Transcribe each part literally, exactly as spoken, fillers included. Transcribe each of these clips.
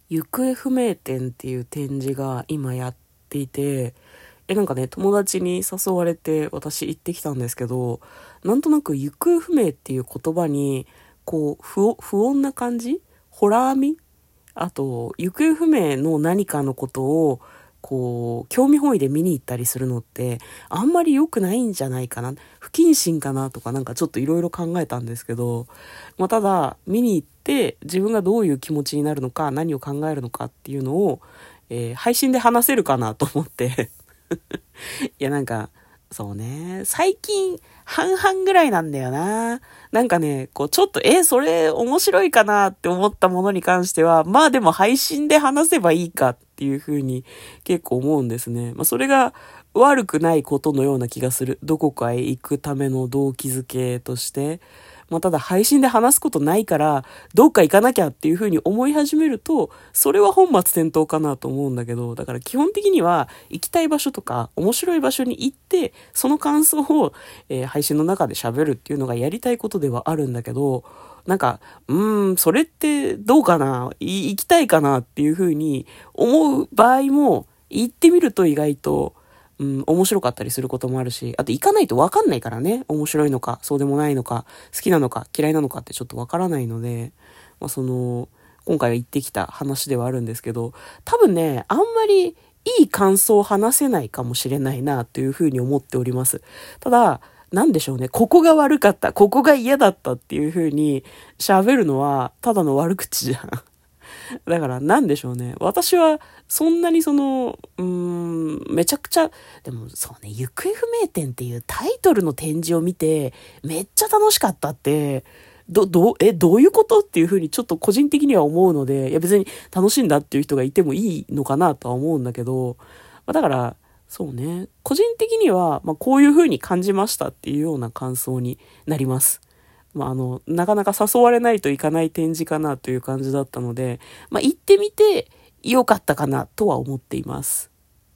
行方不明展っていう展示が今やっていて、え、なんかね、友達に誘われて私行ってきたんですけど、なんとなく行方不明っていう言葉に、こう、不穏、不穏な感じホラー味あと、行方不明の何かのことを、こう、興味本位で見に行ったりするのって、あんまり良くないんじゃないかな。不謹慎かなとかなんかちょっといろいろ考えたんですけど、まあ、ただ、見に行って自分がどういう気持ちになるのか、何を考えるのかっていうのを、えー配信で話せるかなと思っていやなんか、そうね、最近半々ぐらいなんだよな。なんかね、こうちょっと、え、それ面白いかなって思ったものに関しては、まあでも配信で話せばいいかっていう風に結構思うんですね。まあそれが悪くないことのような気がする。どこかへ行くための動機づけとして。まあ、ただ配信で話すことないから、どっか行かなきゃっていう風に思い始めると、それは本末転倒かなと思うんだけど、だから基本的には行きたい場所とか面白い場所に行って、その感想を、えー配信の中で喋るっていうのがやりたいことではあるんだけど、なんか、うーん、それってどうかない行きたいかなっていう風に思う場合も、行ってみると意外と、うん、面白かったりすることもあるし、あと行かないと分かんないからね。面白いのか、そうでもないのか、好きなのか、嫌いなのかってちょっと分からないので、まあその、今回は行ってきた話ではあるんですけど、多分ね、あんまりいい感想を話せないかもしれないなというふうに思っております。ただ、なんでしょうね、ここが悪かった、ここが嫌だったっていうふうに喋るのは、ただの悪口じゃん。だからなんでしょうね。私はそんなにその、うーん、めちゃくちゃ、でもそうね、行方不明展っていうタイトルの展示を見て、めっちゃ楽しかったって、ど、どう、え、どういうことっていうふうにちょっと個人的には思うので、いや別に楽しんだっていう人がいてもいいのかなとは思うんだけど、まあ、だから、そうね、個人的には、まあこういうふうに感じましたっていうような感想になります。まあ、あの、なかなか誘われないといかない展示かなという感じだったので、まあ、行ってみて良かったかなとは思っています。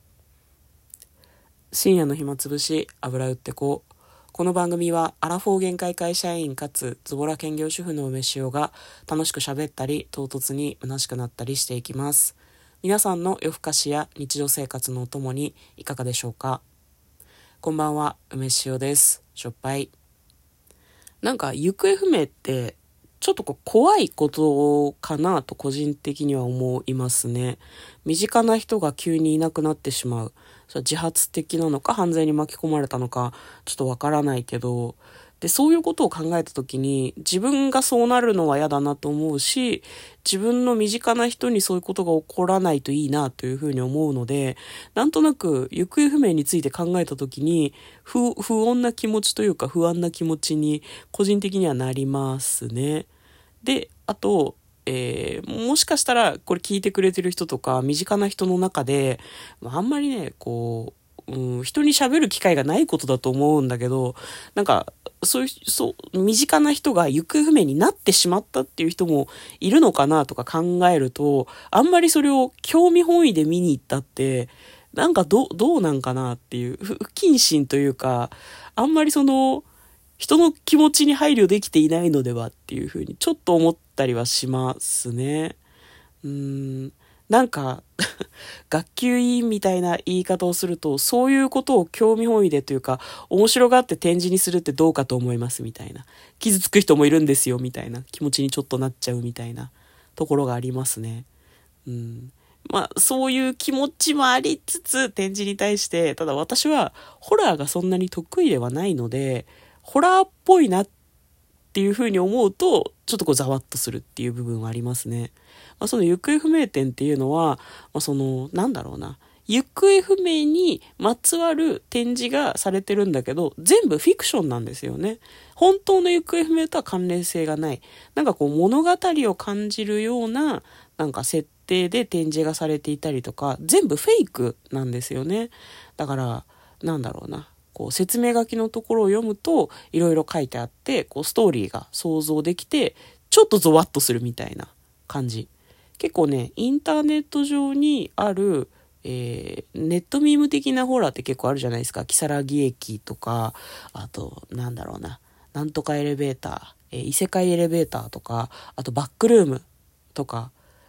深夜の暇つぶし、油売ってこう。この番組はアラフォー限界会社員かつズボラ兼業主婦の梅塩が楽しく喋ったり唐突に虚しくなったりしていきます。皆さんの夜更かしや日常生活のお供にいかがでしょうか。こんばんは、梅塩です。しょっぱい。なんか行方不明ってちょっとこう怖いことかなと個人的には思いますね。身近な人が急にいなくなってしまう。それは自発的なのか犯罪に巻き込まれたのかちょっとわからないけど、で、そういうことを考えたときに自分がそうなるのは嫌だなと思うし、自分の身近な人にそういうことが起こらないといいなというふうに思うので、なんとなく行方不明について考えたときに不、不穏な気持ちというか不安な気持ちに個人的にはなりますね。で、あと、えーもしかしたらこれ聞いてくれてる人とか身近な人の中で、まああんまりね、こう、うん、人に喋る機会がないことだと思うんだけど、なんか、そういう、そう、身近な人が行方不明になってしまったっていう人もいるのかなとか考えると、あんまりそれを興味本位で見に行ったって、なんかど、どうなんかなっていう、不不謹慎というか、あんまりその、人の気持ちに配慮できていないのではっていうふうにちょっと思ったりはしますね。うーん、なんか学級委員みたいな言い方をすると、そういうことを興味本位でというか面白がって展示にするってどうかと思いますみたいな、傷つく人もいるんですよみたいな気持ちにちょっとなっちゃうみたいなところがありますね。うん、まあそういう気持ちもありつつ展示に対して、ただ私はホラーがそんなに得意ではないので、ホラーっぽいなっていう風に思うとちょっとこうざわっとするっていう部分はありますね。まあ、その行方不明展っていうのは、まあ、そのなんだろうな、行方不明にまつわる展示がされてるんだけど、全部フィクションなんですよね。本当の行方不明とは関連性がない。なんかこう物語を感じるようななんか設定で展示がされていたりとか、全部フェイクなんですよね。だからなんだろうな、こう説明書きのところを読むといろいろ書いてあって、こうストーリーが想像できてちょっとゾワッとするみたいな感じ。結構ね、インターネット上にある、えー、ネットミーム的なホラーって結構あるじゃないですか。如月駅とか、あとなんだろうな、なんとかエレベーター、えー異世界エレベーターとか、あとバックルームとか、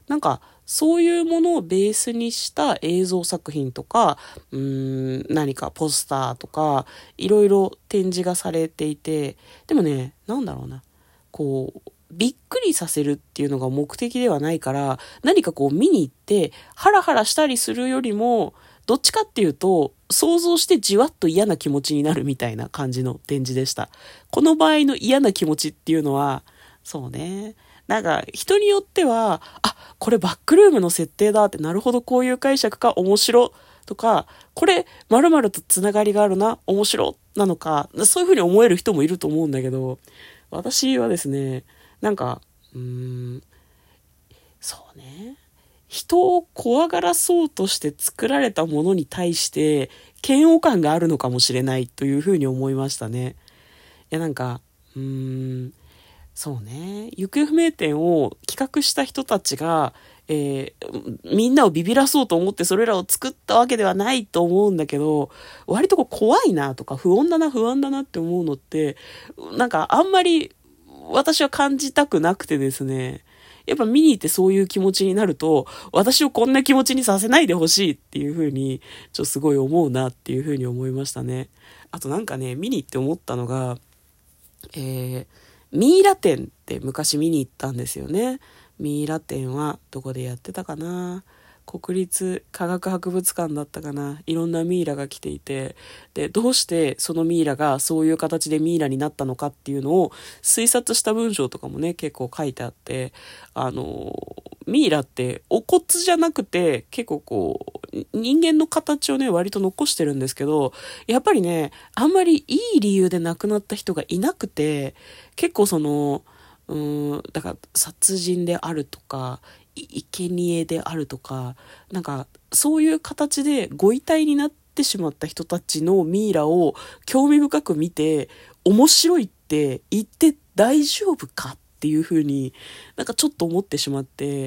なんかそういうものをベースにした映像作品とか、うーん、何かポスターとか、いろいろ展示がされていて、でもね、なんだろうな、こう、びっくりさせるっていうのが目的ではないから、何かこう見に行って、ハラハラしたりするよりも、どっちかっていうと、想像してじわっと嫌な気持ちになるみたいな感じの展示でした。この場合の嫌な気持ちっていうのは、そうね。なんか人によっては、あ、これバックルームの設定だって、なるほどこういう解釈か面白とか、これ〇〇とつながりがあるな、面白なのか、そういうふうに思える人もいると思うんだけど、私はですね、なんか、うーん、そうね。人を怖がらそうとして作られたものに対して嫌悪感があるのかもしれないというふうに思いましたね。いやなんか、うーん、そうね。行方不明展を企画した人たちが、えー、みんなをビビらそうと思ってそれらを作ったわけではないと思うんだけど、割とこう怖いなとか不穏だな不安だなって思うのって、なんかあんまり私は感じたくなくてですね。やっぱ見に行ってそういう気持ちになると、私をこんな気持ちにさせないでほしいっていう風に、ちょっとすごい思うなっていう風に思いましたね。あとなんかね、見に行って思ったのが、えー、ミイラ展って昔見に行ったんですよね。ミイラ展はどこでやってたかな、国立科学博物館だったかな、いろんなミイラが来ていて、でどうしてそのミイラがそういう形でミイラになったのかっていうのを推察した文章とかもね結構書いてあって、あのミイラってお骨じゃなくて結構こう人間の形をね割と残してるんですけど、やっぱりねあんまりいい理由で亡くなった人がいなくて、結構そのうーんだから殺人であるとか生贄であるとか、なんかそういう形でご遺体になってしまった人たちのミイラを興味深く見て、面白いって言って大丈夫かっていう風になんかちょっと思ってしまって、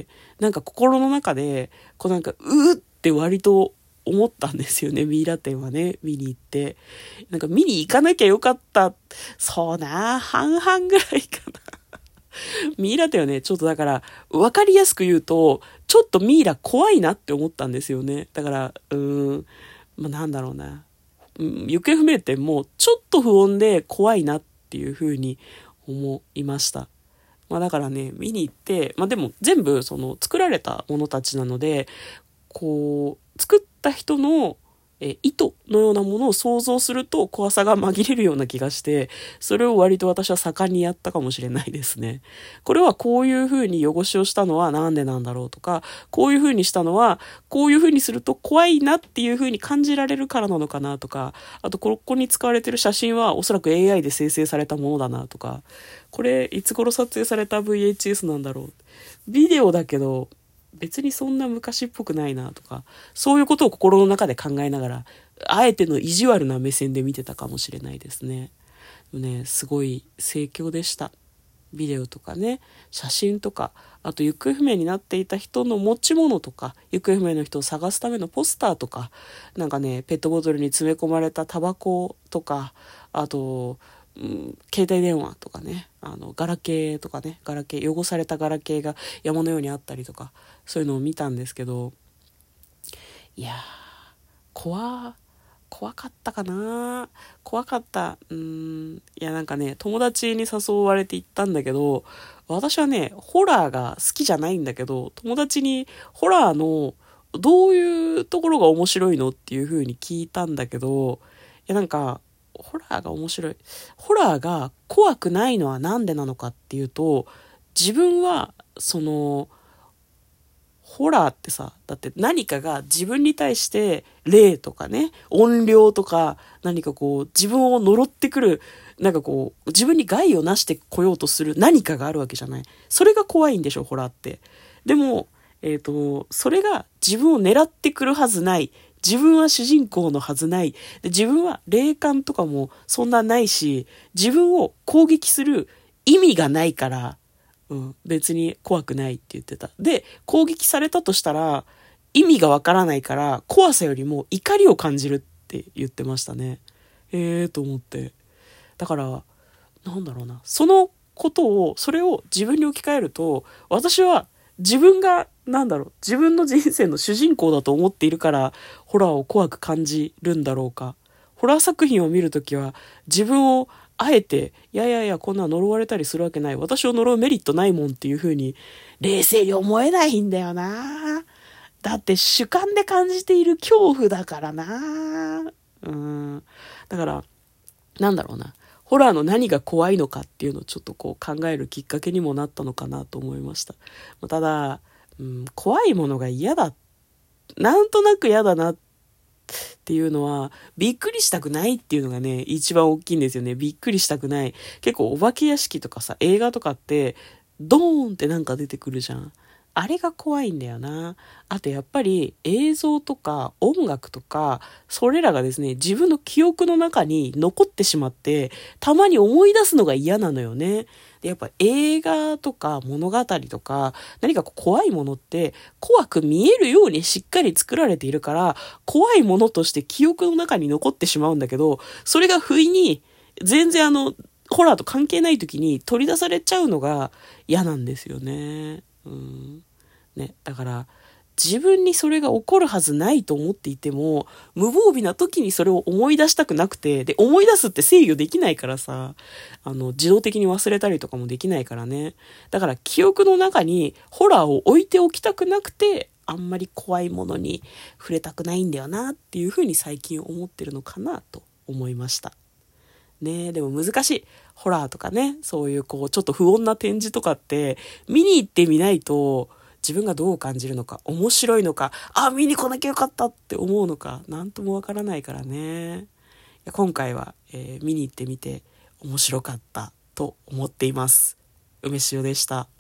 なんか心の中でこうなんかうーって割と思ったんですよね。ミイラ展はね見に行って、なんか見に行かなきゃよかった、そうな半々ぐらいかな。ミイラってはね、ちょっとだから、わかりやすく言うと、ちょっとミイラ怖いなって思ったんですよね。だから、うーん、まあ、なんだろうな。うん、行方不明ってもう、ちょっと不穏で怖いなっていう風に思いました。まあだからね、見に行って、まあでも全部その作られたものたちなので、こう、作った人のえ意図のようなものを想像すると怖さが紛れるような気がして、それを割と私は盛んにやったかもしれないですね。これはこういう風に汚しをしたのはなんでなんだろうとか、こういう風にしたのはこういう風にすると怖いなっていう風に感じられるからなのかなとか、あとここに使われてる写真はおそらく エーアイ で生成されたものだなとか、これいつ頃撮影された ブイエイチエス なんだろう、ビデオだけど別にそんな昔っぽくないなとか、そういうことを心の中で考えながら、あえての意地悪な目線で見てたかもしれないですね。ね、すごい盛況でした。ビデオとかね、写真とか、あと行方不明になっていた人の持ち物とか、行方不明の人を探すためのポスターとか、なんかね、ペットボトルに詰め込まれたタバコとか、あと、うん、携帯電話とかね、あのガラケーとかね、ガラケー汚されたガラケーが山のようにあったりとか、そういうのを見たんですけど、いやー怖怖かったかな、怖かった。うーん、いやなんかね、友達に誘われて行ったんだけど、私はねホラーが好きじゃないんだけど、友達にホラーのどういうところが面白いのっていう風に聞いたんだけど、いやなんかホラーが面白い。ホラーが怖くないのはなんでなのかっていうと、自分は、その、ホラーってさ、だって何かが自分に対して霊とかね、怨霊とか、何かこう、自分を呪ってくる、なんかこう、自分に害をなしてこようとする何かがあるわけじゃない。それが怖いんでしょ、ホラーって。でも、えっと、それが自分を狙ってくるはずない。自分は主人公のはずない。で、自分は霊感とかもそんなないし、自分を攻撃する意味がないから、うん、別に怖くないって言ってた。で、攻撃されたとしたら、意味がわからないから、怖さよりも怒りを感じるって言ってましたね。へえーと思って。だから、なんだろうな。そのことを、それを自分に置き換えると、私は自分が、なんだろう、自分の人生の主人公だと思っているから、ホラーを怖く感じるんだろうか。ホラー作品を見るときは、自分をあえて、いやいやいや、こんな呪われたりするわけない。私を呪うメリットないもんっていう風に、冷静に思えないんだよな。だって主観で感じている恐怖だからな。うん。だから、なんだろうな。ホラーの何が怖いのかっていうのをちょっとこう考えるきっかけにもなったのかなと思いました。ただ、うん、怖いものが嫌だ。なんとなく嫌だなっていうのは、びっくりしたくないっていうのがね、一番大きいんですよね。びっくりしたくない。結構お化け屋敷とかさ、映画とかって、ドーンってなんか出てくるじゃん。あれが怖いんだよな。あとやっぱり映像とか音楽とか、それらがですね、自分の記憶の中に残ってしまって、たまに思い出すのが嫌なのよね。でやっぱ映画とか物語とか、何か怖いものって怖く見えるようにしっかり作られているから、怖いものとして記憶の中に残ってしまうんだけど、それが不意に全然あの、ホラーと関係ない時に取り出されちゃうのが嫌なんですよね。うんね、だから自分にそれが起こるはずないと思っていても、無防備な時にそれを思い出したくなくて、で思い出すって制御できないからさ、あの自動的に忘れたりとかもできないからね。だから記憶の中にホラーを置いておきたくなくて、あんまり怖いものに触れたくないんだよなっていうふうに最近思ってるのかなと思いました。ねえ、でも難しい。ホラーとかね、そういうこうちょっと不穏な展示とかって見に行ってみないと自分がどう感じるのか、面白いのか、あ、見に来なきゃよかったって思うのか、なんともわからないからね。今回は、えー見に行ってみて面白かったと思っています。梅塩でした。